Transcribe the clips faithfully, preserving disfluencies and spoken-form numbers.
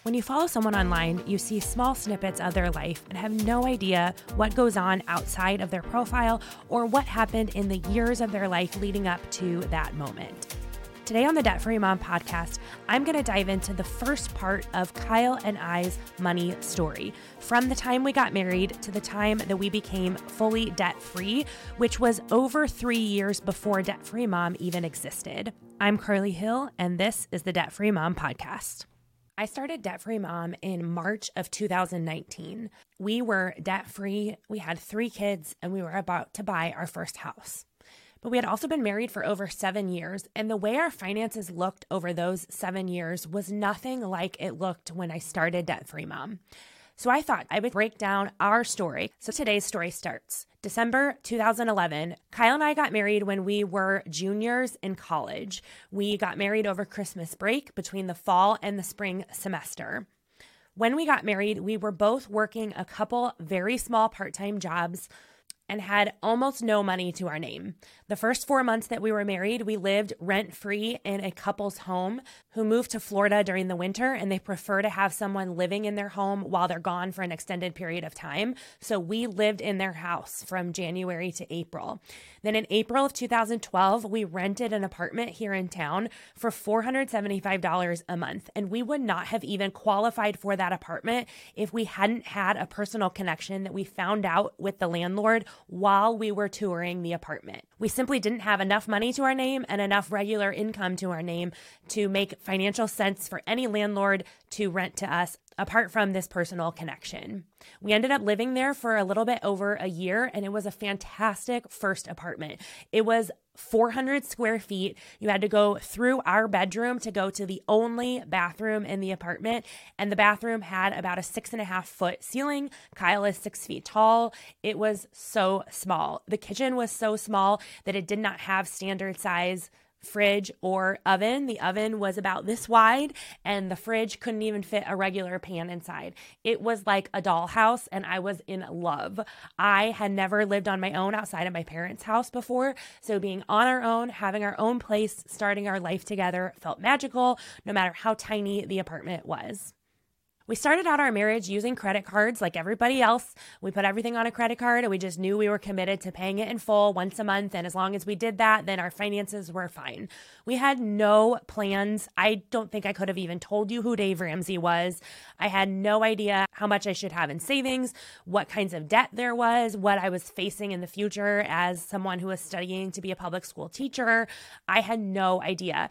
When you follow someone online, you see small snippets of their life and have no idea what goes on outside of their profile or what happened in the years of their life leading up to that moment. Today on the Debt Free Mom podcast, I'm going to dive into the first part of Kyle and I's money story, from the time we got married to the time that we became fully debt-free, which was over three years before Debt Free Mom even existed. I'm Carly Hill, and this is the Debt Free Mom podcast. I started Debt Free Mom in March of two thousand nineteen. We were debt-free, we had three kids, and we were about to buy our first house. But we had also been married for over seven years, and the way our finances looked over those seven years was nothing like it looked when I started Debt Free Mom. So I thought I would break down our story. So today's story starts December two thousand eleven. Kyle and I got married when we were juniors in college. We got married over Christmas break between the fall and the spring semester. When we got married, we were both working a couple very small part-time jobs and had almost no money to our name. The first four months that we were married, we lived rent-free in a couple's home who moved to Florida during the winter, and they prefer to have someone living in their home while they're gone for an extended period of time. So we lived in their house from January to April. Then in April of two thousand twelve, we rented an apartment here in town for four hundred seventy-five dollars a month, and we would not have even qualified for that apartment if we hadn't had a personal connection that we found out with the landlord while we were touring the apartment. We simply didn't have enough money to our name and enough regular income to our name to make financial sense for any landlord to rent to us apart from this personal connection. We ended up living there for a little bit over a year, and it was a fantastic first apartment. It was four hundred square feet. You had to go through our bedroom to go to the only bathroom in the apartment, and the bathroom had about a six and a half foot ceiling. Kyle is six feet tall. It was so small. The kitchen was so small that it did not have standard size fridge or oven. The oven was about this wide, and the fridge couldn't even fit a regular pan inside. It was like a dollhouse, and I was in love. I had never lived on my own outside of my parents' house before, so being on our own, having our own place, starting our life together felt magical, no matter how tiny the apartment was. We started out our marriage using credit cards like everybody else. We put everything on a credit card, and we just knew we were committed to paying it in full once a month. And as long as we did that, then our finances were fine. We had no plans. I don't think I could have even told you who Dave Ramsey was. I had no idea how much I should have in savings, what kinds of debt there was, what I was facing in the future as someone who was studying to be a public school teacher. I had no idea.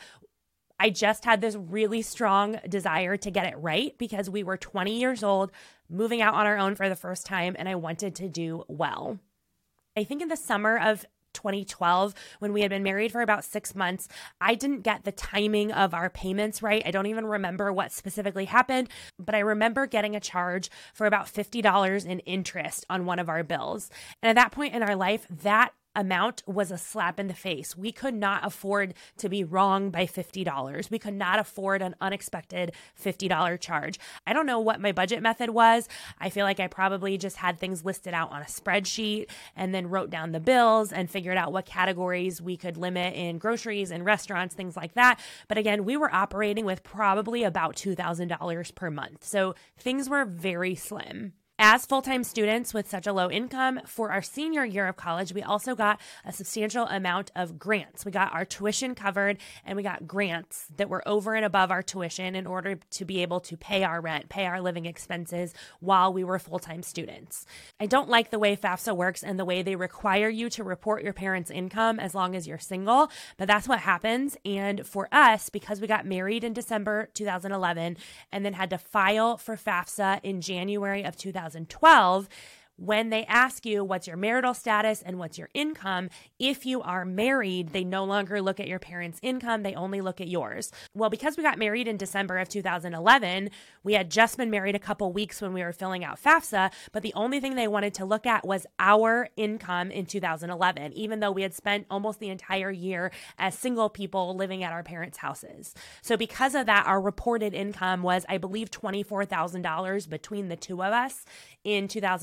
I just had this really strong desire to get it right because we were twenty years old, moving out on our own for the first time, and I wanted to do well. I think in the summer of twenty twelve, when we had been married for about six months, I didn't get the timing of our payments right. I don't even remember what specifically happened, but I remember getting a charge for about fifty dollars in interest on one of our bills. And at that point in our life, that amount was a slap in the face. We could not afford to be wrong by fifty dollars. We could not afford an unexpected fifty dollars charge. I don't know what my budget method was. I feel like I probably just had things listed out on a spreadsheet and then wrote down the bills and figured out what categories we could limit in groceries and restaurants, things like that. But again, we were operating with probably about two thousand dollars per month. So things were very slim. As full-time students with such a low income, for our senior year of college, we also got a substantial amount of grants. We got our tuition covered, and we got grants that were over and above our tuition in order to be able to pay our rent, pay our living expenses while we were full-time students. I don't like the way FAFSA works and the way they require you to report your parents' income as long as you're single, but that's what happens. And for us, because we got married in December two thousand eleven and then had to file for FAFSA in January of two thousand twelve, when they ask you what's your marital status and what's your income, if you are married, they no longer look at your parents' income, they only look at yours. Well, because we got married in December of two thousand eleven, we had just been married a couple weeks when we were filling out FAFSA, but the only thing they wanted to look at was our income in two thousand eleven, even though we had spent almost the entire year as single people living at our parents' houses. So because of that, our reported income was, I believe, twenty-four thousand dollars between the two of us in two thousand eleven.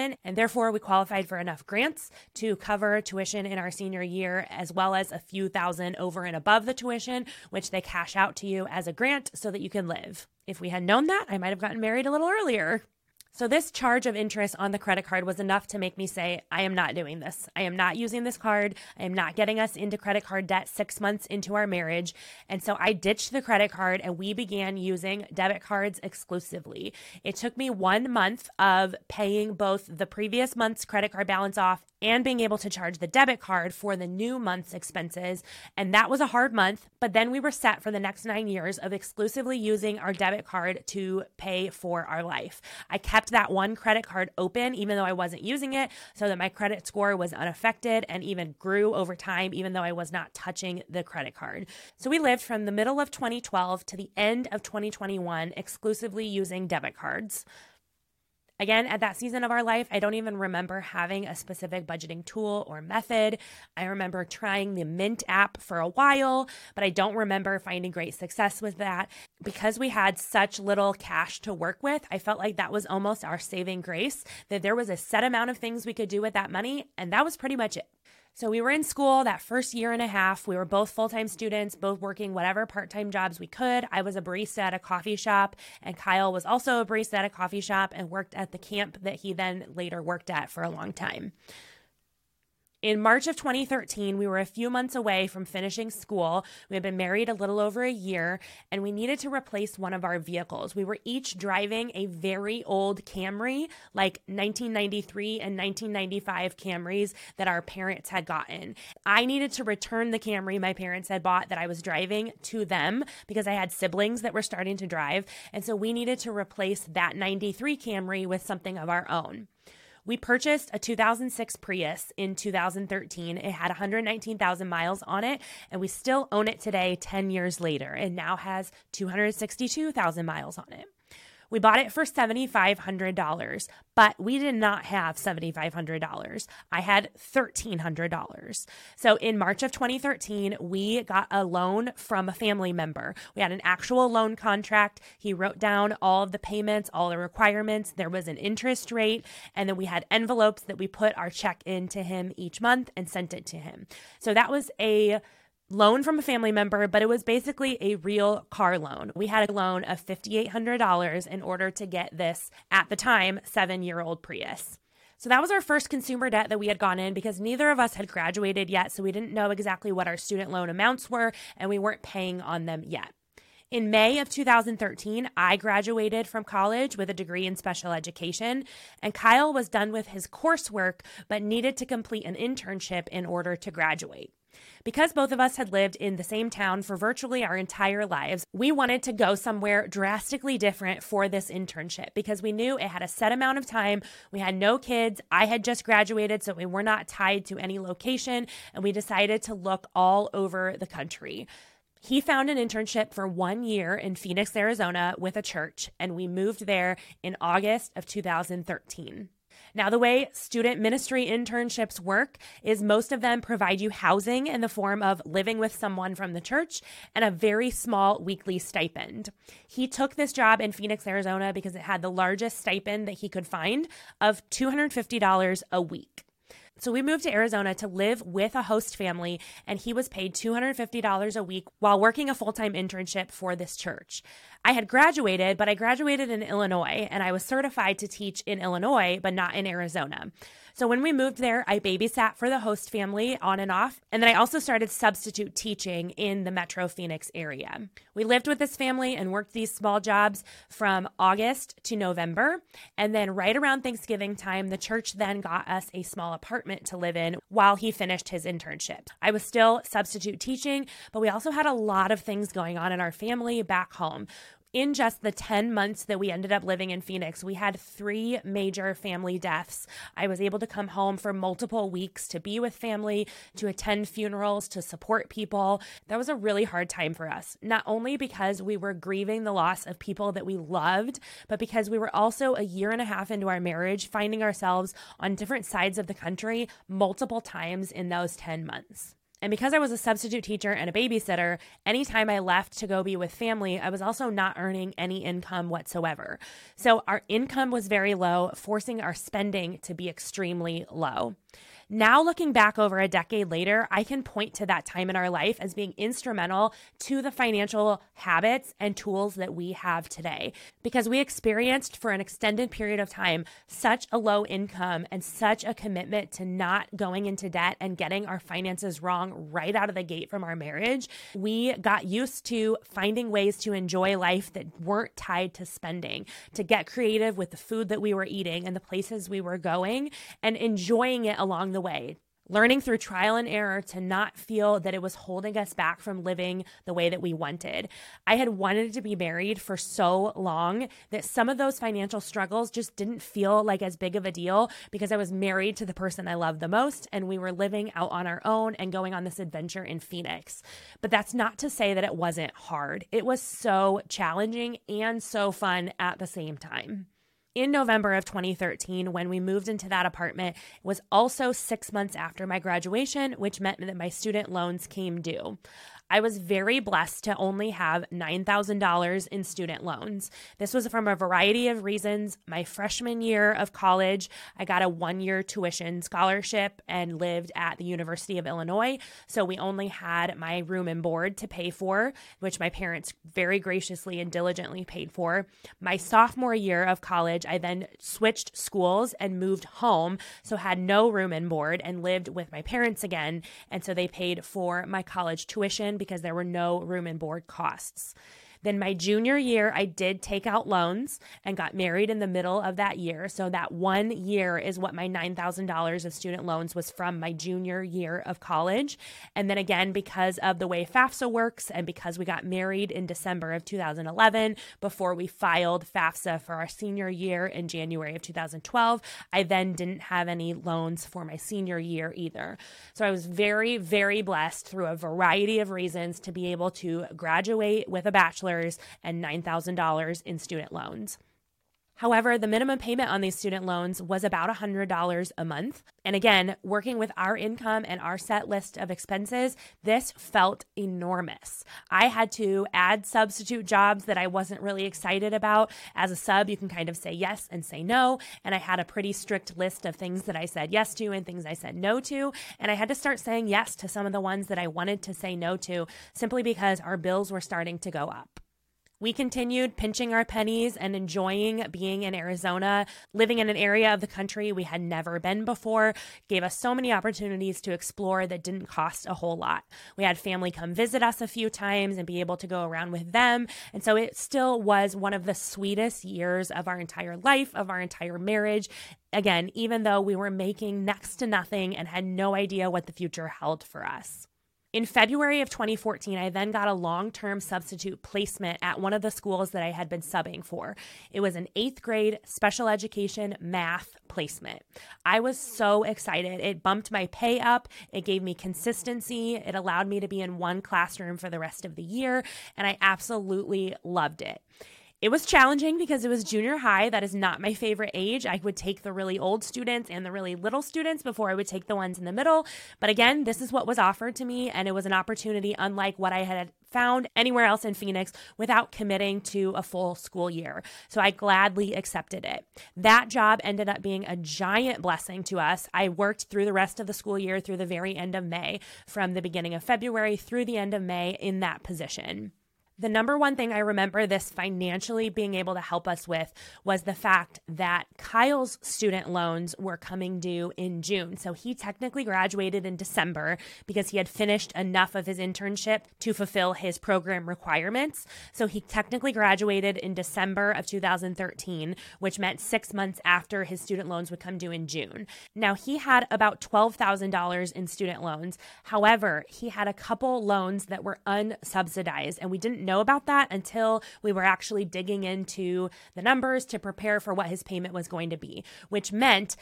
happen. And therefore, we qualified for enough grants to cover tuition in our senior year, as well as a few thousand over and above the tuition, which they cash out to you as a grant so that you can live. If we had known that, I might have gotten married a little earlier. So this charge of interest on the credit card was enough to make me say, I am not doing this. I am not using this card. I am not getting us into credit card debt six months into our marriage. And so I ditched the credit card and we began using debit cards exclusively. It took me one month of paying both the previous month's credit card balance off and being able to charge the debit card for the new month's expenses. And that was a hard month, but then we were set for the next nine years of exclusively using our debit card to pay for our life. I kept that one credit card open, even though I wasn't using it, so that my credit score was unaffected and even grew over time, even though I was not touching the credit card. So we lived from the middle of twenty twelve to the end of twenty twenty-one exclusively using debit cards. Again, at that season of our life, I don't even remember having a specific budgeting tool or method. I remember trying the Mint app for a while, but I don't remember finding great success with that. Because we had such little cash to work with, I felt like that was almost our saving grace, that there was a set amount of things we could do with that money, and that was pretty much it. So we were in school that first year and a half. We were both full-time students, both working whatever part-time jobs we could. I was a barista at a coffee shop, and Kyle was also a barista at a coffee shop and worked at the camp that he then later worked at for a long time. In March of twenty thirteen, we were a few months away from finishing school. We had been married a little over a year, and we needed to replace one of our vehicles. We were each driving a very old Camry, like nineteen ninety-three and nineteen ninety-five Camrys that our parents had gotten. I needed to return the Camry my parents had bought that I was driving to them because I had siblings that were starting to drive, and so we needed to replace that ninety-three Camry with something of our own. We purchased a two thousand six Prius in two thousand thirteen. It had one hundred nineteen thousand miles on it, and we still own it today, ten years later. It now has two hundred sixty-two thousand miles on it. We bought it for seven thousand five hundred dollars, but we did not have seven thousand five hundred dollars. I had one thousand three hundred dollars. So in March of twenty thirteen, we got a loan from a family member. We had an actual loan contract. He wrote down all of the payments, all the requirements. There was an interest rate, and then we had envelopes that we put our check into him each month and sent it to him. So that was a loan from a family member, but it was basically a real car loan. We had a loan of five thousand eight hundred dollars in order to get this, at the time, seven-year-old Prius. So that was our first consumer debt that we had gone in because neither of us had graduated yet, so we didn't know exactly what our student loan amounts were, and we weren't paying on them yet. In May of two thousand thirteen, I graduated from college with a degree in special education, and Kyle was done with his coursework but needed to complete an internship in order to graduate. Because both of us had lived in the same town for virtually our entire lives, we wanted to go somewhere drastically different for this internship because we knew it had a set amount of time. We had no kids. I had just graduated, so we were not tied to any location, and we decided to look all over the country. He found an internship for one year in Phoenix, Arizona with a church, and we moved there in August of two thousand thirteen. Now, the way student ministry internships work is most of them provide you housing in the form of living with someone from the church and a very small weekly stipend. He took this job in Phoenix, Arizona because it had the largest stipend that he could find of two hundred fifty dollars a week. So we moved to Arizona to live with a host family, and he was paid two hundred fifty dollars a week while working a full-time internship for this church. I had graduated, but I graduated in Illinois, and I was certified to teach in Illinois, but not in Arizona. So when we moved there, I babysat for the host family on and off, and then I also started substitute teaching in the Metro Phoenix area. We lived with this family and worked these small jobs from August to November, and then right around Thanksgiving time, the church then got us a small apartment to live in while he finished his internship. I was still substitute teaching, but we also had a lot of things going on in our family back home. In just the ten months that we ended up living in Phoenix, we had three major family deaths. I was able to come home for multiple weeks to be with family, to attend funerals, to support people. That was a really hard time for us, not only because we were grieving the loss of people that we loved, but because we were also a year and a half into our marriage, finding ourselves on different sides of the country multiple times in those ten months. And because I was a substitute teacher and a babysitter, anytime I left to go be with family, I was also not earning any income whatsoever. So our income was very low, forcing our spending to be extremely low. Now, looking back over a decade later, I can point to that time in our life as being instrumental to the financial habits and tools that we have today, because we experienced for an extended period of time such a low income and such a commitment to not going into debt and getting our finances wrong right out of the gate from our marriage. We got used to finding ways to enjoy life that weren't tied to spending, to get creative with the food that we were eating and the places we were going, and enjoying it along the way, learning through trial and error to not feel that it was holding us back from living the way that we wanted. I had wanted to be married for so long that some of those financial struggles just didn't feel like as big of a deal because I was married to the person I loved the most and we were living out on our own and going on this adventure in Phoenix. But that's not to say that it wasn't hard. It was so challenging and so fun at the same time. In November of twenty thirteen, when we moved into that apartment, it was also six months after my graduation, which meant that my student loans came due. I was very blessed to only have nine thousand dollars in student loans. This was from a variety of reasons. My freshman year of college, I got a one-year tuition scholarship and lived at the University of Illinois. So we only had my room and board to pay for, which my parents very graciously and diligently paid for. My sophomore year of college, I then switched schools and moved home, so had no room and board and lived with my parents again. And so they paid for my college tuition because there were no room and board costs. Then my junior year, I did take out loans and got married in the middle of that year. So that one year is what my nine thousand dollars of student loans was from my junior year of college. And then again, because of the way FAFSA works and because we got married in December of two thousand eleven, before we filed FAFSA for our senior year in January of two thousand twelve, I then didn't have any loans for my senior year either. So I was very, very blessed through a variety of reasons to be able to graduate with a bachelor's and nine thousand dollars in student loans. However, the minimum payment on these student loans was about one hundred dollars a month. And again, working with our income and our set list of expenses, this felt enormous. I had to add substitute jobs that I wasn't really excited about. As a sub, you can kind of say yes and say no. And I had a pretty strict list of things that I said yes to and things I said no to. And I had to start saying yes to some of the ones that I wanted to say no to, simply because our bills were starting to go up. We continued pinching our pennies and enjoying being in Arizona, living in an area of the country we had never been before, gave us so many opportunities to explore that didn't cost a whole lot. We had family come visit us a few times and be able to go around with them. And so it still was one of the sweetest years of our entire life, of our entire marriage. Again, even though we were making next to nothing and had no idea what the future held for us. In February of twenty fourteen, I then got a long-term substitute placement at one of the schools that I had been subbing for. It was an eighth grade special education math placement. I was so excited. It bumped my pay up. It gave me consistency. It allowed me to be in one classroom for the rest of the year, and I absolutely loved it. It was challenging because it was junior high. That is not my favorite age. I would take the really old students and the really little students before I would take the ones in the middle. But again, this is what was offered to me, and it was an opportunity unlike what I had found anywhere else in Phoenix without committing to a full school year. So I gladly accepted it. That job ended up being a giant blessing to us. I worked through the rest of the school year through the very end of May, from the beginning of February through the end of May in that position. The number one thing I remember this financially being able to help us with was the fact that Kyle's student loans were coming due in June. So he technically graduated in December because he had finished enough of his internship to fulfill his program requirements. So he technically graduated in December of two thousand thirteen, which meant six months after his student loans would come due in June. Now, he had about twelve thousand dollars in student loans. However, he had a couple loans that were unsubsidized, and we didn't know about that until we were actually digging into the numbers to prepare for what his payment was going to be, which meant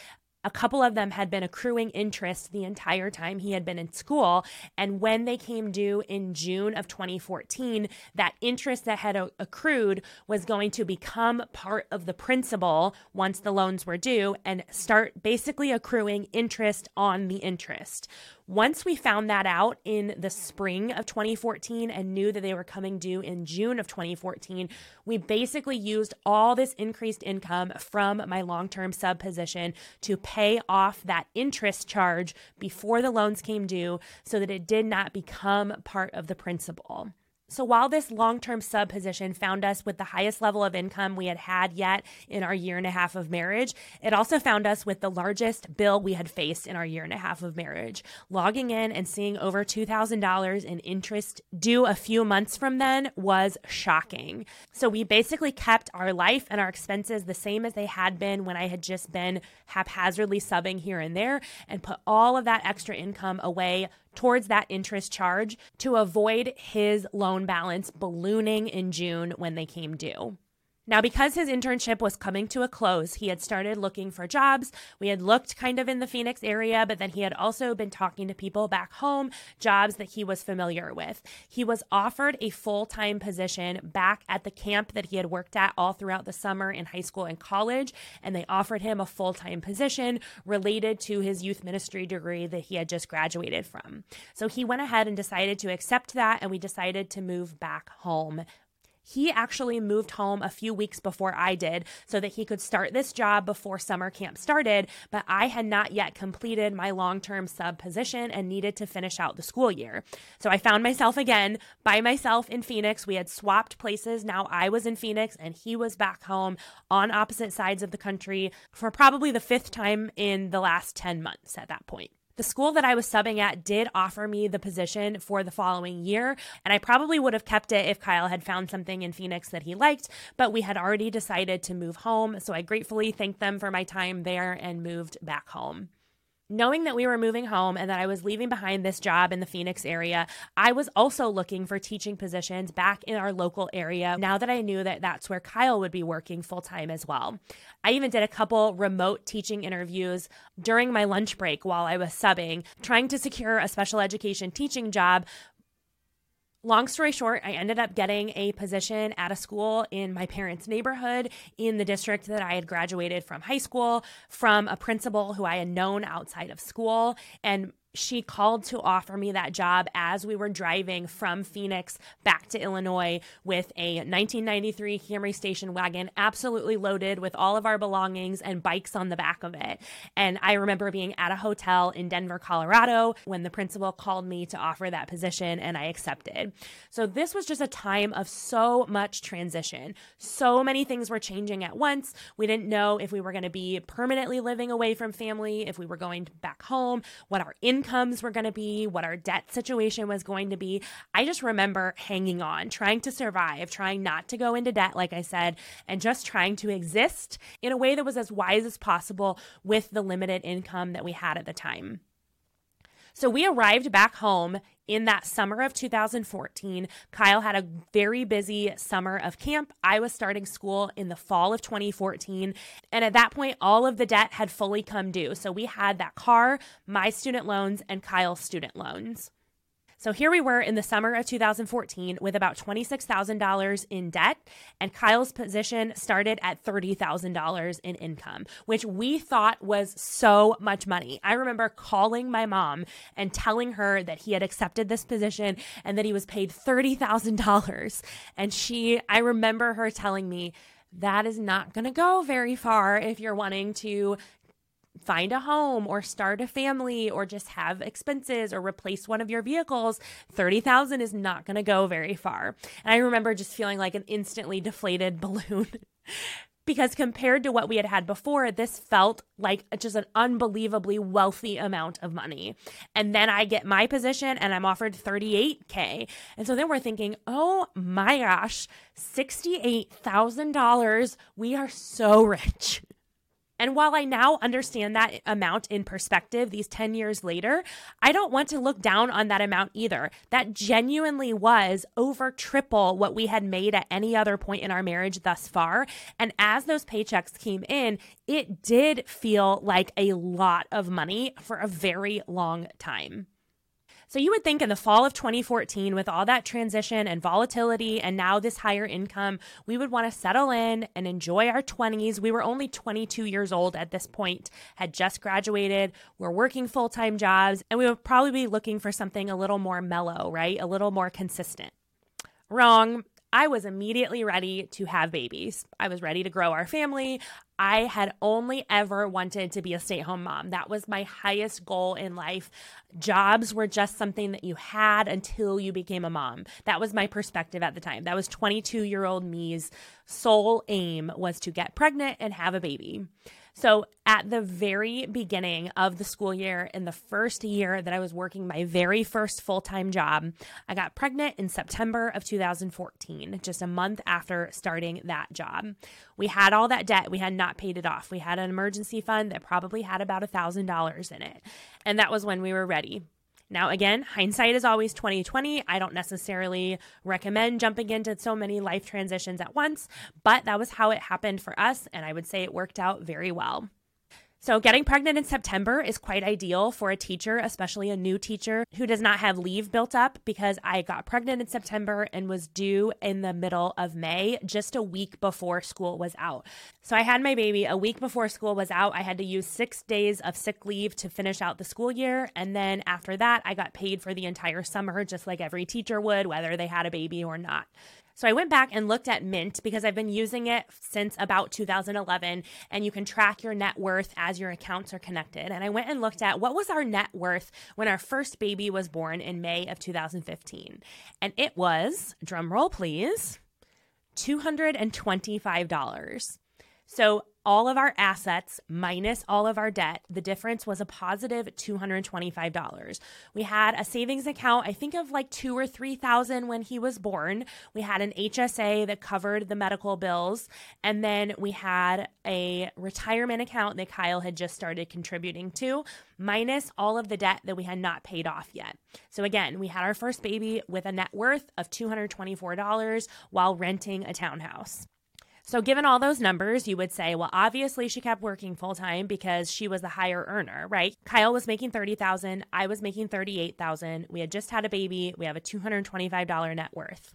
A couple of them had been accruing interest the entire time he had been in school. And when they came due in June of twenty fourteen, that interest that had accrued was going to become part of the principal once the loans were due and start basically accruing interest on the interest. Once we found that out in the spring of twenty fourteen and knew that they were coming due in June of twenty fourteen, we basically used all this increased income from my long-term sub position to pay off that interest charge before the loans came due so that it did not become part of the principal. So while this long-term sub position found us with the highest level of income we had had yet in our year and a half of marriage, it also found us with the largest bill we had faced in our year and a half of marriage. Logging in and seeing over two thousand dollars in interest due a few months from then was shocking. So we basically kept our life and our expenses the same as they had been when I had just been haphazardly subbing here and there, and put all of that extra income away towards that interest charge to avoid his loan balance ballooning in June when they came due. Now, because his internship was coming to a close, he had started looking for jobs. We had looked kind of in the Phoenix area, but then he had also been talking to people back home, jobs that he was familiar with. He was offered a full-time position back at the camp that he had worked at all throughout the summer in high school and college, and they offered him a full-time position related to his youth ministry degree that he had just graduated from. So he went ahead and decided to accept that, and we decided to move back home. He actually moved home a few weeks before I did so that he could start this job before summer camp started, but I had not yet completed my long-term sub position and needed to finish out the school year. So I found myself again by myself in Phoenix. We had swapped places. Now I was in Phoenix and he was back home on opposite sides of the country for probably the fifth time in the last ten months at that point. The school that I was subbing at did offer me the position for the following year, and I probably would have kept it if Kyle had found something in Phoenix that he liked, but we had already decided to move home, so I gratefully thanked them for my time there and moved back home. Knowing that we were moving home and that I was leaving behind this job in the Phoenix area, I was also looking for teaching positions back in our local area now that I knew that that's where Kyle would be working full-time as well. I even did a couple remote teaching interviews during my lunch break while I was subbing, trying to secure a special education teaching job. Long story short, I ended up getting a position at a school in my parents' neighborhood in the district that I had graduated from high school from a principal who I had known outside of school. And she called to offer me that job as we were driving from Phoenix back to Illinois with a nineteen ninety-three Camry station wagon absolutely loaded with all of our belongings and bikes on the back of it. And I remember being at a hotel in Denver, Colorado when the principal called me to offer that position and I accepted. So this was just a time of so much transition. So many things were changing at once. We didn't know if we were going to be permanently living away from family, if we were going back home, what our income incomes were going to be, what our debt situation was going to be. I just remember hanging on, trying to survive, trying not to go into debt, like I said, and just trying to exist in a way that was as wise as possible with the limited income that we had at the time. So we arrived back home in that summer of two thousand fourteen. Kyle had a very busy summer of camp. I was starting school in the fall of twenty fourteen. And at that point, all of the debt had fully come due. So we had that car, my student loans, and Kyle's student loans. So here we were in the summer of two thousand fourteen with about twenty-six thousand dollars in debt, and Kyle's position started at thirty thousand dollars in income, which we thought was so much money. I remember calling my mom and telling her that he had accepted this position and that he was paid thirty thousand dollars. And she, I remember her telling me, that is not going to go very far if you're wanting to find a home or start a family or just have expenses or replace one of your vehicles. thirty thousand is not going to go very far. And I remember just feeling like an instantly deflated balloon because compared to what we had had before, this felt like just an unbelievably wealthy amount of money. And then I get my position and I'm offered thirty-eight K. And so then we're thinking, oh my gosh, sixty-eight thousand dollars. We are so rich. And while I now understand that amount in perspective these ten years later, I don't want to look down on that amount either. That genuinely was over triple what we had made at any other point in our marriage thus far. And as those paychecks came in, it did feel like a lot of money for a very long time. So you would think in the fall of twenty fourteen, with all that transition and volatility and now this higher income, we would want to settle in and enjoy our twenties. We were only twenty-two years old at this point, had just graduated, we're working full-time jobs, and we would probably be looking for something a little more mellow, right? A little more consistent. Wrong. I was immediately ready to have babies. I was ready to grow our family. I had only ever wanted to be a stay-at-home mom. That was my highest goal in life. Jobs were just something that you had until you became a mom. That was my perspective at the time. That was twenty-two-year-old me's sole aim, was to get pregnant and have a baby. So at the very beginning of the school year, in the first year that I was working my very first full-time job, I got pregnant in September of two thousand fourteen, just a month after starting that job. We had all that debt. We had not paid it off. We had an emergency fund that probably had about one thousand dollars in it. And that was when we were ready. Now, again, hindsight is always twenty twenty. I don't necessarily recommend jumping into so many life transitions at once, but that was how it happened for us, and I would say it worked out very well. So getting pregnant in September is quite ideal for a teacher, especially a new teacher who does not have leave built up, because I got pregnant in September and was due in the middle of May, just a week before school was out. So I had my baby a week before school was out. I had to use six days of sick leave to finish out the school year. And then after that, I got paid for the entire summer, just like every teacher would, whether they had a baby or not. So I went back and looked at Mint because I've been using it since about two thousand eleven, and you can track your net worth as your accounts are connected. And I went and looked at what was our net worth when our first baby was born in May of two thousand fifteen. And it was, drum roll please, two hundred twenty-five dollars. So all of our assets minus all of our debt, the difference was a positive two hundred twenty-five dollars. We had a savings account, I think of like two or three thousand when he was born. We had an H S A that covered the medical bills, and then we had a retirement account that Kyle had just started contributing to, minus all of the debt that we had not paid off yet. So again, we had our first baby with a net worth of two hundred twenty-four dollars while renting a townhouse. So given all those numbers, you would say, well, obviously she kept working full time because she was the higher earner, right? Kyle was making thirty thousand dollars. I was making thirty-eight thousand dollars. We had just had a baby. We have a two hundred twenty-five dollars net worth.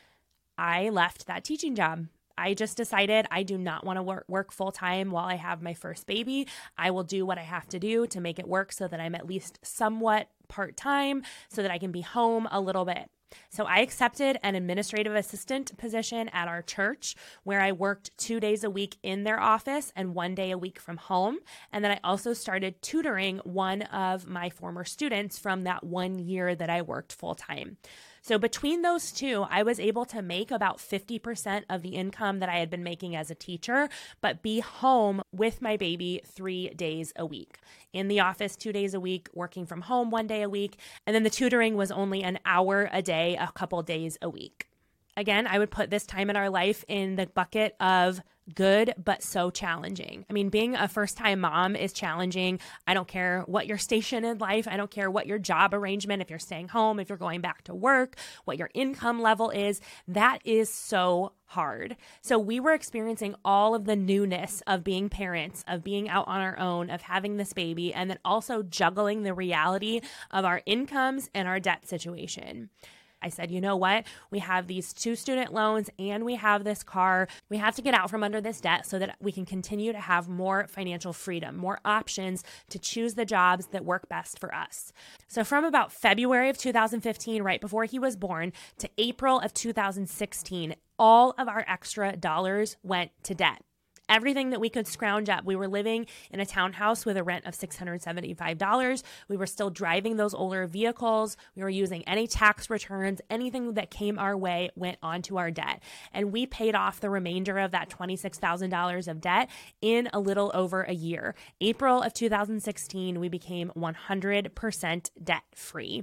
I left that teaching job. I just decided I do not want to work, work full time while I have my first baby. I will do what I have to do to make it work so that I'm at least somewhat part-time so that I can be home a little bit. So I accepted an administrative assistant position at our church where I worked two days a week in their office and one day a week from home. And then I also started tutoring one of my former students from that one year that I worked full time. So between those two, I was able to make about fifty percent of the income that I had been making as a teacher, but be home with my baby three days a week. In the office two days a week, working from home one day a week, and then the tutoring was only an hour a day, a couple days a week. Again, I would put this time in our life in the bucket of good, but so challenging. I mean, being a first-time mom is challenging. I don't care what your station in life. I don't care what your job arrangement, if you're staying home, if you're going back to work, what your income level is. That is so hard. So we were experiencing all of the newness of being parents, of being out on our own, of having this baby, and then also juggling the reality of our incomes and our debt situation. I said, you know what? We have these two student loans and we have this car. We have to get out from under this debt so that we can continue to have more financial freedom, more options to choose the jobs that work best for us. So from about February of two thousand fifteen, right before he was born, to April of two thousand sixteen, all of our extra dollars went to debt. Everything that we could scrounge up. We were living in a townhouse with a rent of six hundred seventy-five dollars. We were still driving those older vehicles. We were using any tax returns. Anything that came our way went onto our debt. And we paid off the remainder of that twenty-six thousand dollars of debt in a little over a year. April of two thousand sixteen, we became one hundred percent debt free.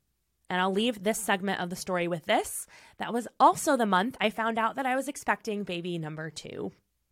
And I'll leave this segment of the story with this. That was also the month I found out that I was expecting baby number two.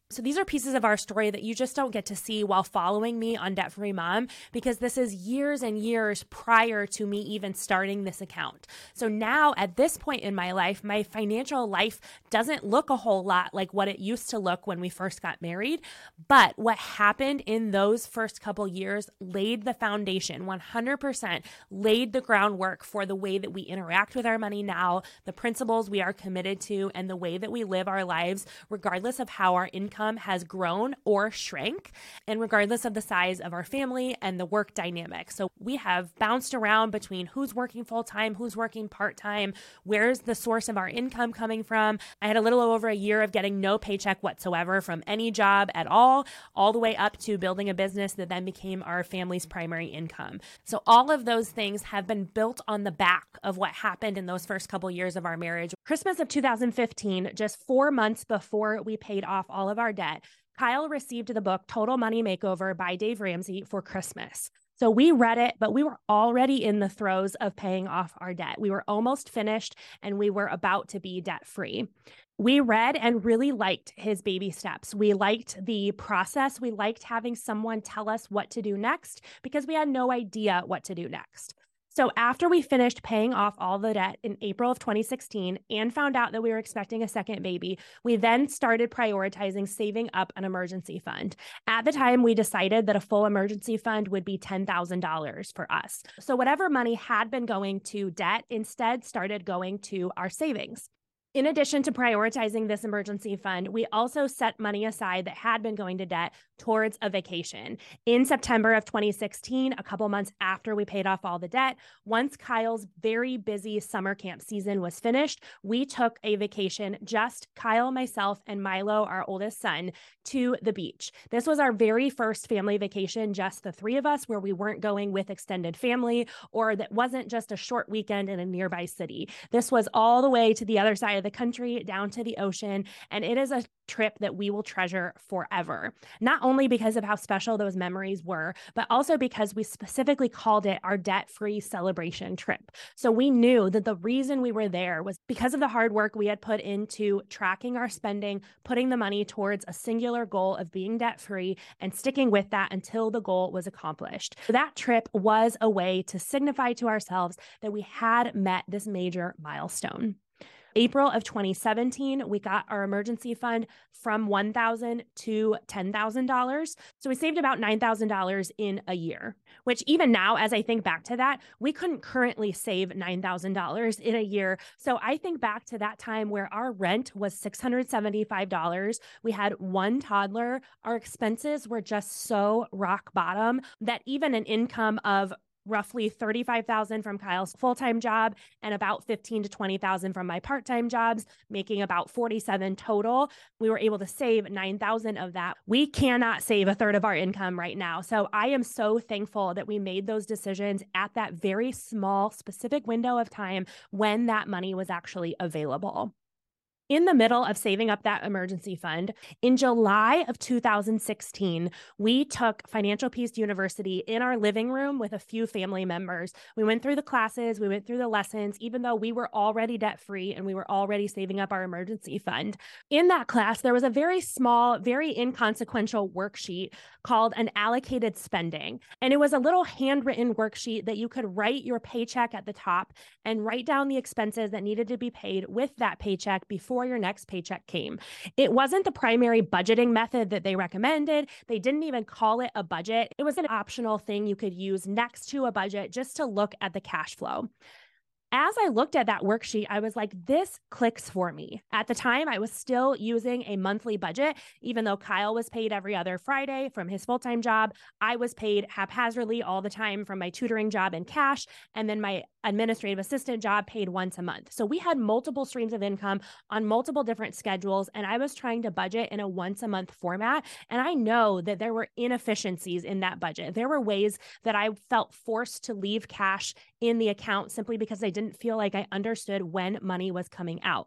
So these are pieces of our story that you just don't get to see while following me on Debt Free Mom, because this is years and years prior to me even starting this account. So now at this point in my life, my financial life doesn't look a whole lot like what it used to look when we first got married. But what happened in those first couple years laid the foundation, one hundred percent laid the groundwork for the way that we interact with our money now, the principles we are committed to, and the way that we live our lives, regardless of how our income has grown or shrank, and regardless of the size of our family and the work dynamic. So we have bounced around between who's working full-time, who's working part-time, where's the source of our income coming from. I had a little over a year of getting no paycheck whatsoever from any job at all, all the way up to building a business that then became our family's primary income. So all of those things have been built on the back of what happened in those first couple years of our marriage. Christmas of two thousand fifteen, just four months before we paid off all of our debt, Kyle received the book Total Money Makeover by Dave Ramsey for Christmas. So we read it, but we were already in the throes of paying off our debt. We were almost finished and we were about to be debt free. We read and really liked his baby steps. We liked the process. We liked having someone tell us what to do next because we had no idea what to do next. So after we finished paying off all the debt in April of twenty sixteen and found out that we were expecting a second baby, we then started prioritizing saving up an emergency fund. At the time, we decided that a full emergency fund would be ten thousand dollars for us. So whatever money had been going to debt instead started going to our savings. In addition to prioritizing this emergency fund, we also set money aside that had been going to debt towards a vacation. In September of twenty sixteen, a couple months after we paid off all the debt, once Kyle's very busy summer camp season was finished, we took a vacation, just Kyle, myself, and Milo, our oldest son, to the beach. This was our very first family vacation, just the three of us, where we weren't going with extended family, or that wasn't just a short weekend in a nearby city. This was all the way to the other side of the country, down to the ocean, and it is a trip that we will treasure forever. Not only because of how special those memories were, but also because we specifically called it our debt-free celebration trip. So we knew that the reason we were there was because of the hard work we had put into tracking our spending, putting the money towards a singular goal of being debt-free, and sticking with that until the goal was accomplished. That trip was a way to signify to ourselves that we had met this major milestone. April of twenty seventeen, we got our emergency fund from one thousand dollars to ten thousand dollars. So we saved about nine thousand dollars in a year, which even now, as I think back to that, we couldn't currently save nine thousand dollars in a year. So I think back to that time where our rent was six hundred seventy-five dollars. We had one toddler. Our expenses were just so rock bottom that even an income of roughly thirty-five thousand dollars from Kyle's full-time job and about fifteen thousand to twenty thousand dollars from my part-time jobs, making about forty-seven total. We were able to save nine thousand dollars of that. We cannot save a third of our income right now. So I am so thankful that we made those decisions at that very small, specific window of time when that money was actually available. In the middle of saving up that emergency fund, in July of two thousand sixteen, we took Financial Peace University in our living room with a few family members. We went through the classes, we went through the lessons, even though we were already debt-free and we were already saving up our emergency fund. In that class, there was a very small, very inconsequential worksheet called an allocated spending. And it was a little handwritten worksheet that you could write your paycheck at the top and write down the expenses that needed to be paid with that paycheck before your next paycheck came. It wasn't the primary budgeting method that they recommended. They didn't even call it a budget. It was an optional thing you could use next to a budget just to look at the cash flow. As I looked at that worksheet, I was like, this clicks for me. At the time, I was still using a monthly budget, even though Kyle was paid every other Friday from his full-time job. I was paid haphazardly all the time from my tutoring job in cash, and then my administrative assistant job paid once a month. So we had multiple streams of income on multiple different schedules, and I was trying to budget in a once a month format. And I know that there were inefficiencies in that budget. There were ways that I felt forced to leave cash in the account simply because I didn't feel like I understood when money was coming out.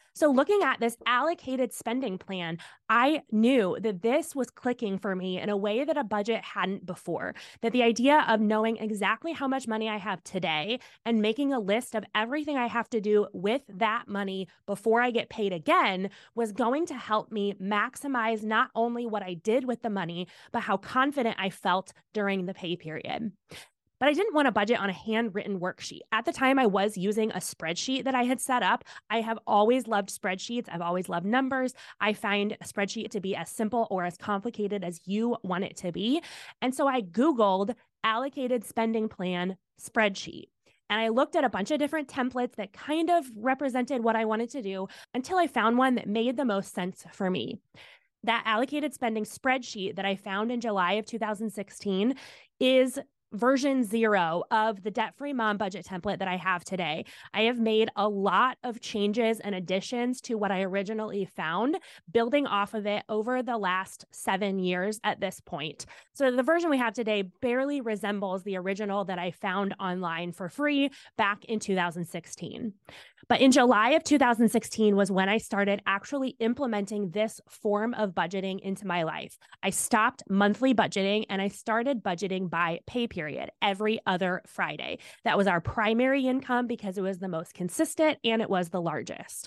So looking at this allocated spending plan, I knew that this was clicking for me in a way that a budget hadn't before. That the idea of knowing exactly how much money I have today and making a list of everything I have to do with that money before I get paid again was going to help me maximize not only what I did with the money, but how confident I felt during the pay period. But I didn't want to budget on a handwritten worksheet. At the time, I was using a spreadsheet that I had set up. I have always loved spreadsheets. I've always loved numbers. I find a spreadsheet to be as simple or as complicated as you want it to be. And so I Googled allocated spending plan spreadsheet. And I looked at a bunch of different templates that kind of represented what I wanted to do until I found one that made the most sense for me. That allocated spending spreadsheet that I found in July of two thousand sixteen is version zero of the Debt-Free Mom budget template that I have today. I have made a lot of changes and additions to what I originally found, building off of it over the last seven years at this point. So the version we have today barely resembles the original that I found online for free back in two thousand sixteen. But in July of two thousand sixteen was when I started actually implementing this form of budgeting into my life. I stopped monthly budgeting and I started budgeting by pay period every other Friday. That was our primary income because it was the most consistent and it was the largest.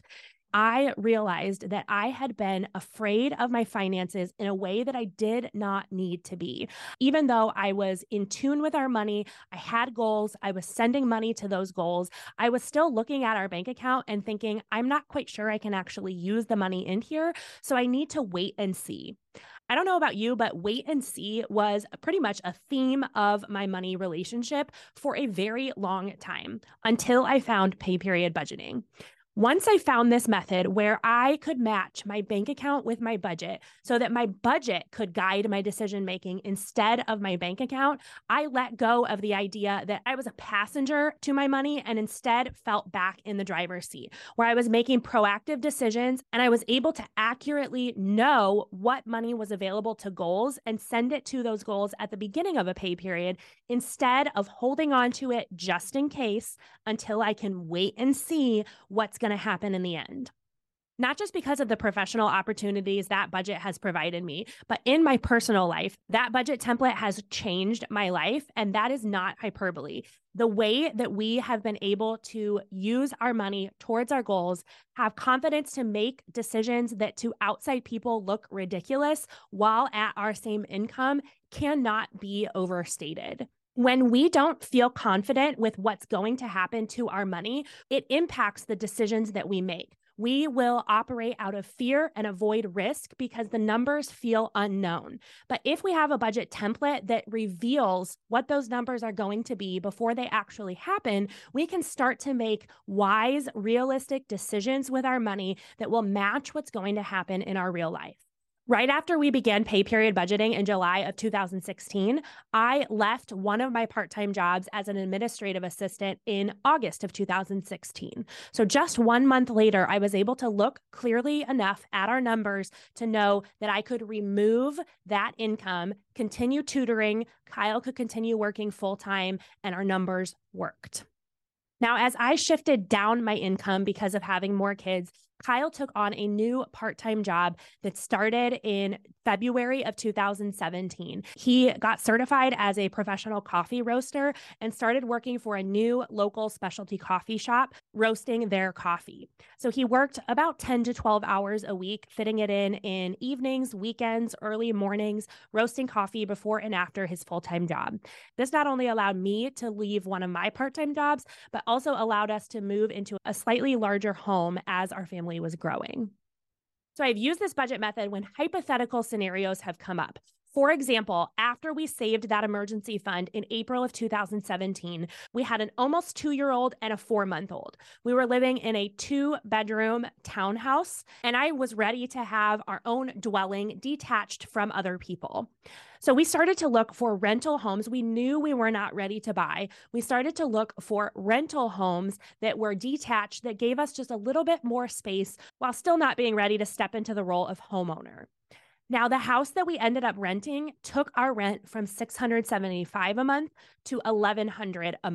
I realized that I had been afraid of my finances in a way that I did not need to be. Even though I was in tune with our money, I had goals, I was sending money to those goals, I was still looking at our bank account and thinking, I'm not quite sure I can actually use the money in here, so I need to wait and see. I don't know about you, but wait and see was pretty much a theme of my money relationship for a very long time until I found pay period budgeting. Once I found this method where I could match my bank account with my budget so that my budget could guide my decision-making instead of my bank account, I let go of the idea that I was a passenger to my money and instead felt back in the driver's seat, where I was making proactive decisions and I was able to accurately know what money was available to goals and send it to those goals at the beginning of a pay period instead of holding on to it just in case until I can wait and see what's going to happen in the end. Not just because of the professional opportunities that budget has provided me, but in my personal life, that budget template has changed my life, and that is not hyperbole. The way that we have been able to use our money towards our goals, have confidence to make decisions that to outside people look ridiculous while at our same income cannot be overstated. When we don't feel confident with what's going to happen to our money, it impacts the decisions that we make. We will operate out of fear and avoid risk because the numbers feel unknown. But if we have a budget template that reveals what those numbers are going to be before they actually happen, we can start to make wise, realistic decisions with our money that will match what's going to happen in our real life. Right after we began pay period budgeting in July of two thousand sixteen, I left one of my part-time jobs as an administrative assistant in August of two thousand sixteen. So just one month later, I was able to look clearly enough at our numbers to know that I could remove that income, continue tutoring, Kyle could continue working full-time, and our numbers worked. Now, as I shifted down my income because of having more kids, Kyle took on a new part-time job that started in February of two thousand seventeen. He got certified as a professional coffee roaster and started working for a new local specialty coffee shop, roasting their coffee. So he worked about ten to twelve hours a week, fitting it in in evenings, weekends, early mornings, roasting coffee before and after his full-time job. This not only allowed me to leave one of my part-time jobs, but also allowed us to move into a slightly larger home as our family was growing. So I've used this budget method when hypothetical scenarios have come up. For example, after we saved that emergency fund in April of two thousand seventeen, we had an almost two-year-old and a four-month-old. We were living in a two-bedroom townhouse, and I was ready to have our own dwelling detached from other people. So we started to look for rental homes. We knew we were not ready to buy. We started to look for rental homes that were detached, that gave us just a little bit more space while still not being ready to step into the role of homeowner. Now, the house that we ended up renting took our rent from six hundred seventy-five dollars a month to eleven hundred dollars a month.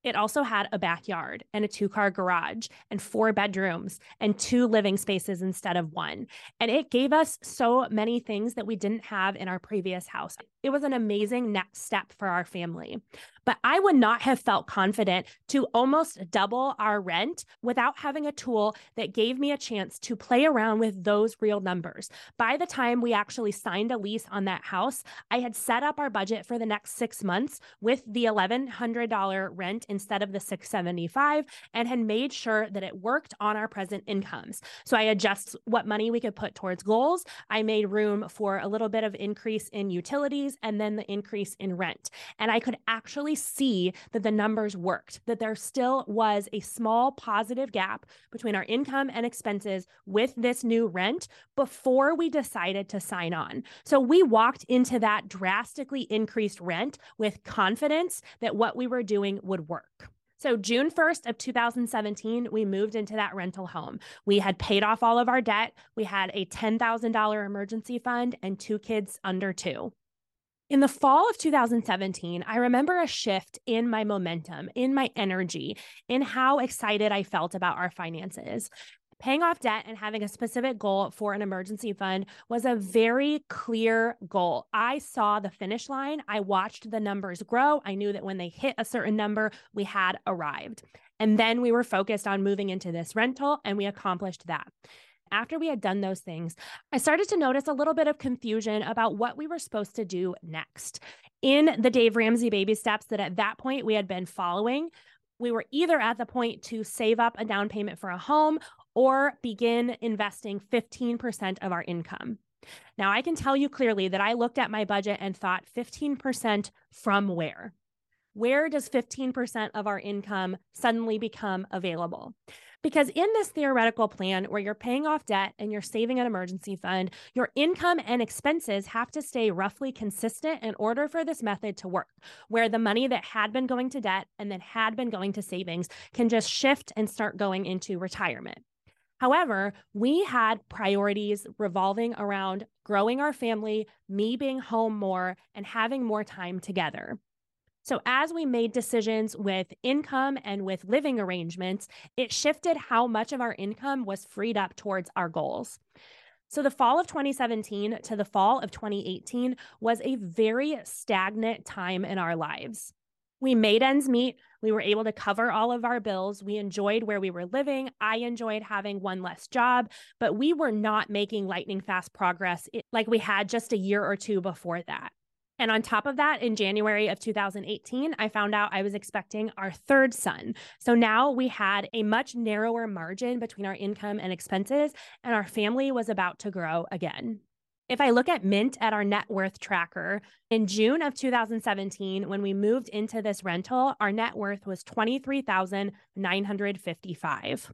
It also had a backyard and a two-car garage and four bedrooms and two living spaces instead of one. And it gave us so many things that we didn't have in our previous house. It was an amazing next step for our family. But I would not have felt confident to almost double our rent without having a tool that gave me a chance to play around with those real numbers. By the time we actually signed a lease on that house, I had set up our budget for the next six months with the eleven hundred dollars rent instead of the six hundred seventy-five dollars and had made sure that it worked on our present incomes. So I adjust what money we could put towards goals. I made room for a little bit of increase in utilities and then the increase in rent. And I could actually see that the numbers worked, that there still was a small positive gap between our income and expenses with this new rent before we decided to sign on. So we walked into that drastically increased rent with confidence that what we were doing would work. So June first of two thousand seventeen, we moved into that rental home. We had paid off all of our debt. We had a ten thousand dollars emergency fund and two kids under two. In the fall of two thousand seventeen, I remember a shift in my momentum, in my energy, in how excited I felt about our finances. Paying off debt and having a specific goal for an emergency fund was a very clear goal. I saw the finish line. I watched the numbers grow. I knew that when they hit a certain number, we had arrived. And then we were focused on moving into this rental, and we accomplished that. After we had done those things, I started to notice a little bit of confusion about what we were supposed to do next. In the Dave Ramsey baby steps that at that point we had been following, we were either at the point to save up a down payment for a home or begin investing fifteen percent of our income. Now, I can tell you clearly that I looked at my budget and thought fifteen percent from where? Where does fifteen percent of our income suddenly become available? Because in this theoretical plan where you're paying off debt and you're saving an emergency fund, your income and expenses have to stay roughly consistent in order for this method to work, where the money that had been going to debt and then had been going to savings can just shift and start going into retirement. However, we had priorities revolving around growing our family, me being home more, and having more time together. So as we made decisions with income and with living arrangements, it shifted how much of our income was freed up towards our goals. So the fall of twenty seventeen to the fall of twenty eighteen was a very stagnant time in our lives. We made ends meet. We were able to cover all of our bills. We enjoyed where we were living. I enjoyed having one less job, but we were not making lightning fast progress like we had just a year or two before that. And on top of that, in January of two thousand eighteen, I found out I was expecting our third son. So now we had a much narrower margin between our income and expenses, and our family was about to grow again. If I look at Mint at our net worth tracker, in June of two thousand seventeen, when we moved into this rental, our net worth was twenty-three thousand nine hundred fifty-five dollars.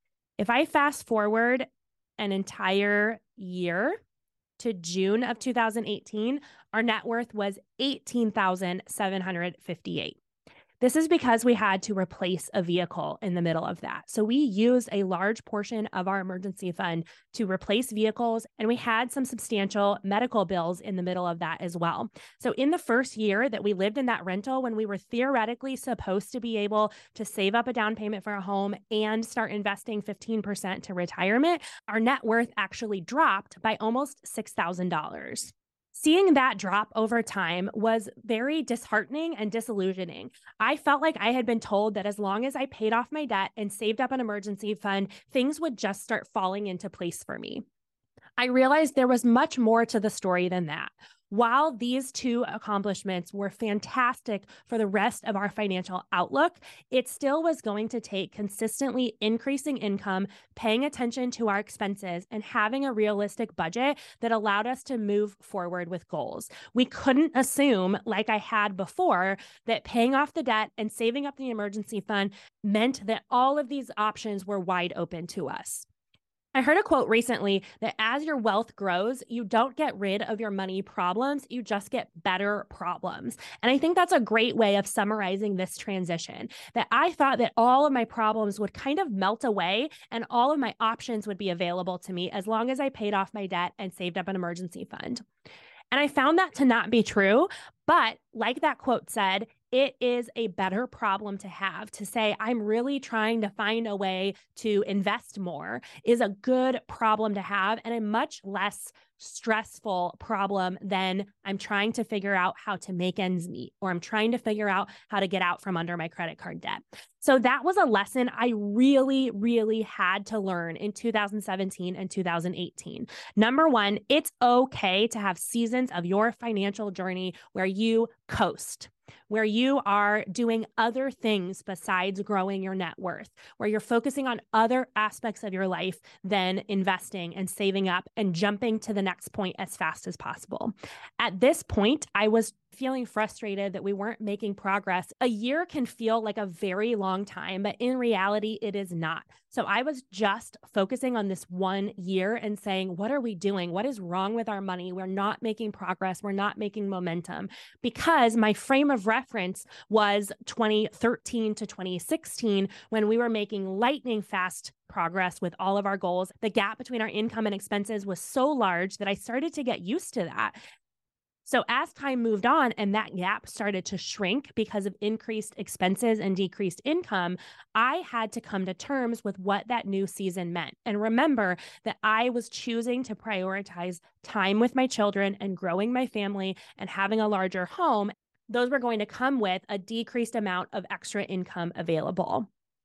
If I fast forward an entire year to June of two thousand eighteen, our net worth was eighteen thousand seven hundred fifty-eight dollars. This is because we had to replace a vehicle in the middle of that. So we used a large portion of our emergency fund to replace vehicles, and we had some substantial medical bills in the middle of that as well. So in the first year that we lived in that rental, when we were theoretically supposed to be able to save up a down payment for a home and start investing fifteen percent to retirement, our net worth actually dropped by almost six thousand dollars. Seeing that drop over time was very disheartening and disillusioning. I felt like I had been told that as long as I paid off my debt and saved up an emergency fund, things would just start falling into place for me. I realized there was much more to the story than that. While these two accomplishments were fantastic for the rest of our financial outlook, it still was going to take consistently increasing income, paying attention to our expenses, and having a realistic budget that allowed us to move forward with goals. We couldn't assume, like I had before, that paying off the debt and saving up the emergency fund meant that all of these options were wide open to us. I heard a quote recently that as your wealth grows, you don't get rid of your money problems, you just get better problems. And I think that's a great way of summarizing this transition, that I thought that all of my problems would kind of melt away and all of my options would be available to me as long as I paid off my debt and saved up an emergency fund. And I found that to not be true. But like that quote said, it is a better problem to have. To say, I'm really trying to find a way to invest more is a good problem to have, and a much less stressful problem than I'm trying to figure out how to make ends meet, or I'm trying to figure out how to get out from under my credit card debt. So that was a lesson I really, really had to learn in two thousand seventeen and two thousand eighteen. Number one, it's okay to have seasons of your financial journey where you coast, where you are doing other things besides growing your net worth, where you're focusing on other aspects of your life than investing and saving up and jumping to the next point as fast as possible. At this point, I was feeling frustrated that we weren't making progress. A year can feel like a very long time, but in reality, it is not. So I was just focusing on this one year and saying, what are we doing? What is wrong with our money? We're not making progress. We're not making momentum, because my frame of reference was twenty thirteen to twenty sixteen, when we were making lightning fast progress with all of our goals. The gap between our income and expenses was so large that I started to get used to that. So as time moved on and that gap started to shrink because of increased expenses and decreased income, I had to come to terms with what that new season meant. And remember that I was choosing to prioritize time with my children and growing my family and having a larger home. Those were going to come with a decreased amount of extra income available.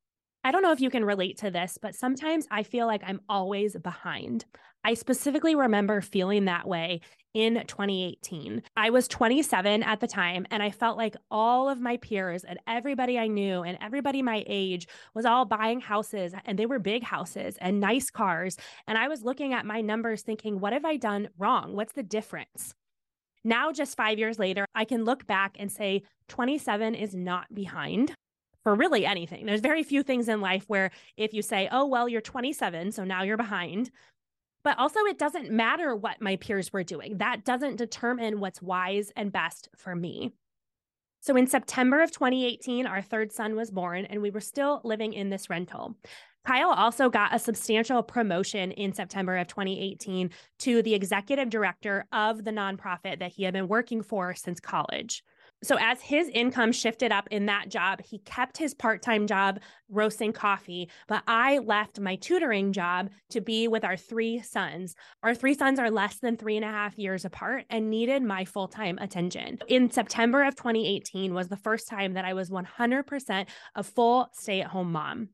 I don't know if you can relate to this, but sometimes I feel like I'm always behind. I specifically remember feeling that way in twenty eighteen. I was twenty-seven at the time, and I felt like all of my peers and everybody I knew and everybody my age was all buying houses, and they were big houses and nice cars. And I was looking at my numbers thinking, what have I done wrong? What's the difference? Now, just five years later, I can look back and say twenty-seven is not behind for really anything. There's very few things in life where if you say, oh, well, you're twenty-seven, so now you're behind. But also, it doesn't matter what my peers were doing. That doesn't determine what's wise and best for me. So in September of twenty eighteen, our third son was born, and we were still living in this rental. Kyle also got a substantial promotion in September of twenty eighteen to the executive director of the nonprofit that he had been working for since college. So as his income shifted up in that job, he kept his part-time job roasting coffee, but I left my tutoring job to be with our three sons. Our three sons are less than three and a half years apart and needed my full-time attention. In September of twenty eighteen was the first time that I was one hundred percent a full stay-at-home mom,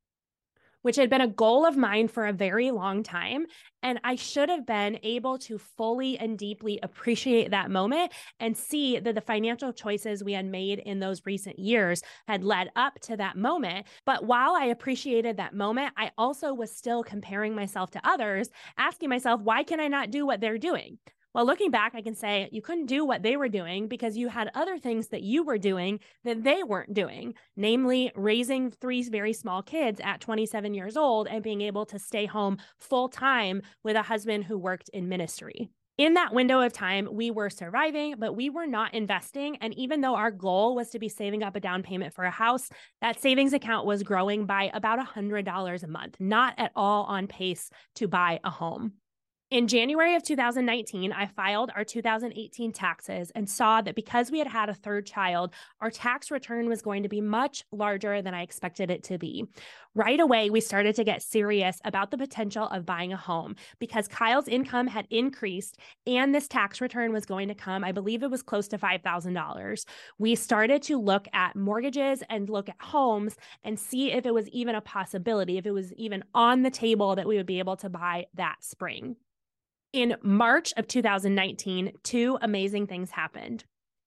which had been a goal of mine for a very long time. And I should have been able to fully and deeply appreciate that moment and see that the financial choices we had made in those recent years had led up to that moment. But while I appreciated that moment, I also was still comparing myself to others, asking myself, why can I not do what they're doing? Well, looking back, I can say you couldn't do what they were doing because you had other things that you were doing that they weren't doing, namely raising three very small kids at twenty-seven years old and being able to stay home full time with a husband who worked in ministry. In that window of time, we were surviving, but we were not investing. And even though our goal was to be saving up a down payment for a house, that savings account was growing by about one hundred dollars a month, not at all on pace to buy a home. In January of two thousand nineteen, I filed our two thousand eighteen taxes and saw that because we had had a third child, our tax return was going to be much larger than I expected it to be. Right away, we started to get serious about the potential of buying a home because Kyle's income had increased and this tax return was going to come, I believe it was close to five thousand dollars. We started to look at mortgages and look at homes and see if it was even a possibility, if it was even on the table that we would be able to buy that spring. In March of two thousand nineteen, two amazing things happened.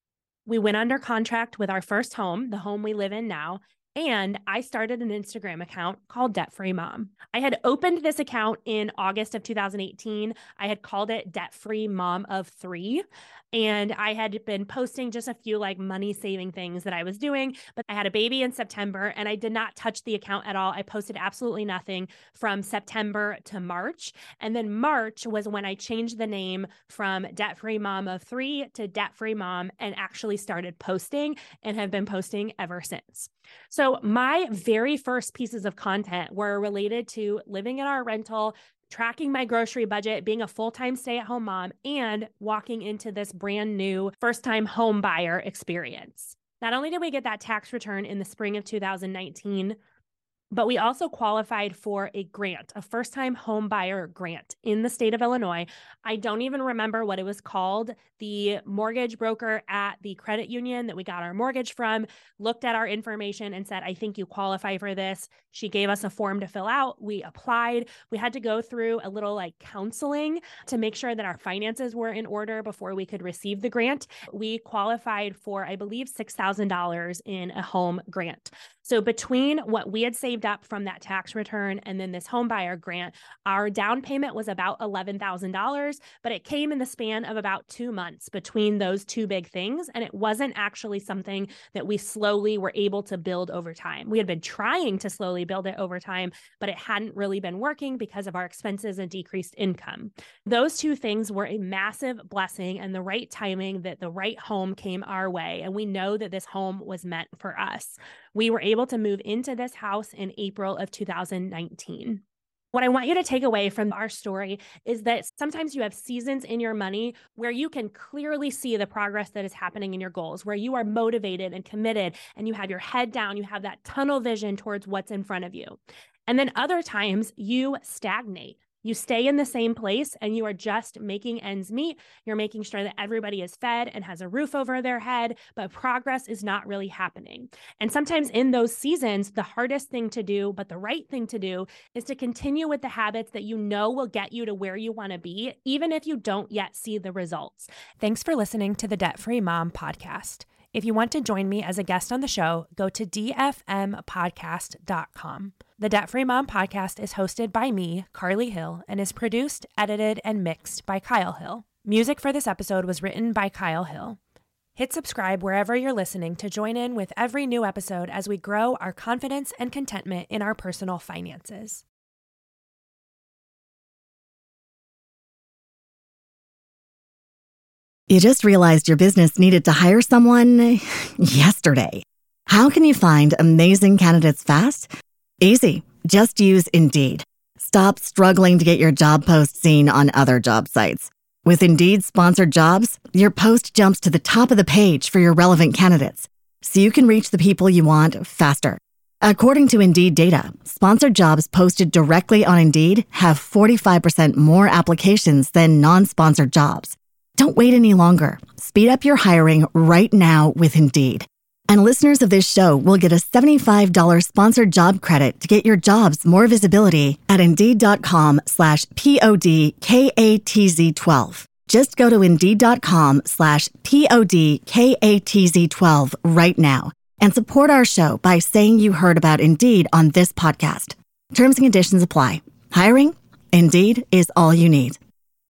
We went under contract with our first home, the home we live in now, and I started an Instagram account called Debt Free Mom. I had opened this account in August of two thousand eighteen. I had called it Debt Free Mom of Three, and I had been posting just a few like money saving things that I was doing, but I had a baby in September and I did not touch the account at all. I posted absolutely nothing from September to March. And then March was when I changed the name from Debt Free Mom of Three to Debt Free Mom and actually started posting and have been posting ever since. So my very first pieces of content were related to living in our rental, tracking my grocery budget, being a full-time stay-at-home mom, and walking into this brand new first-time home buyer experience. Not only did we get that tax return in the spring of two thousand nineteen, but we also qualified for a grant, a first-time home buyer grant in the state of Illinois. I don't even remember what it was called. The mortgage broker at the credit union that we got our mortgage from looked at our information and said, I think you qualify for this. She gave us a form to fill out. We applied. We had to go through a little like counseling to make sure that our finances were in order before we could receive the grant. We qualified for, I believe, six thousand dollars in a home grant. So between what we had saved up from that tax return and then this home buyer grant, our down payment was about eleven thousand dollars, but it came in the span of about two months between those two big things. And it wasn't actually something that we slowly were able to build over time. We had been trying to slowly build it over time, but it hadn't really been working because of our expenses and decreased income. Those two things were a massive blessing and the right timing that the right home came our way. And we know that this home was meant for us. We were able to move into this house in April of two thousand nineteen. What I want you to take away from our story is that sometimes you have seasons in your money where you can clearly see the progress that is happening in your goals, where you are motivated and committed and you have your head down, you have that tunnel vision towards what's in front of you. And then other times you stagnate. You stay in the same place and you are just making ends meet. You're making sure that everybody is fed and has a roof over their head, but progress is not really happening. And sometimes in those seasons, the hardest thing to do, but the right thing to do, is to continue with the habits that you know will get you to where you want to be, even if you don't yet see the results. Thanks for listening to the Debt Free Mom podcast. If you want to join me as a guest on the show, go to d f m podcast dot com. The Debt Free Mom podcast is hosted by me, Carly Hill, and is produced, edited, and mixed by Kyle Hill. Music for this episode was written by Kyle Hill. Hit subscribe wherever you're listening to join in with every new episode as we grow our confidence and contentment in our personal finances. You just realized your business needed to hire someone yesterday. How can you find amazing candidates fast? Easy. Just use Indeed. Stop struggling to get your job post seen on other job sites. With Indeed sponsored jobs, your post jumps to the top of the page for your relevant candidates, so you can reach the people you want faster. According to Indeed data, sponsored jobs posted directly on Indeed have forty-five percent more applications than non-sponsored jobs. Don't wait any longer. Speed up your hiring right now with Indeed. And listeners of this show will get a seventy-five dollars sponsored job credit to get your jobs more visibility at Indeed.com slash P-O-D-K-A-T-Z-12. Just go to Indeed.com slash P-O-D-K-A-T-Z-12 right now and support our show by saying you heard about Indeed on this podcast. Terms and conditions apply. Hiring? Indeed is all you need.